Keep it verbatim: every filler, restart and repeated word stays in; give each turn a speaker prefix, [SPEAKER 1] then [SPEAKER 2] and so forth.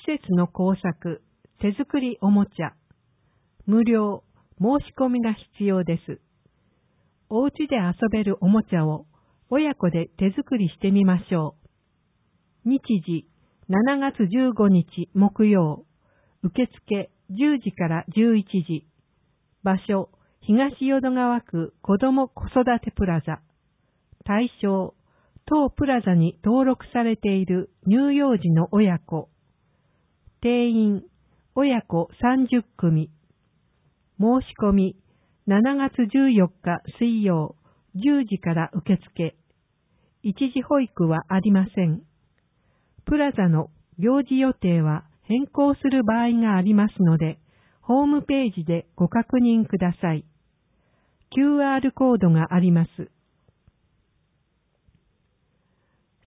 [SPEAKER 1] 節の工作、手作りおもちゃ。無料、申し込みが必要です。お家で遊べるおもちゃを親子で手作りしてみましょう。日時、しちがつじゅうごにち木曜。受付じゅうじからじゅういちじ。場所、東淀川区子ども子育てプラザ。対象、当プラザに登録されている乳幼児の親子。定員、親子さんじゅっくみ。申し込み、しちがつじゅうよっか水曜、じゅうじから受付。一時保育はありません。プラザの行事予定は変更する場合がありますので、ホームページでご確認ください。キューアール コードがあります。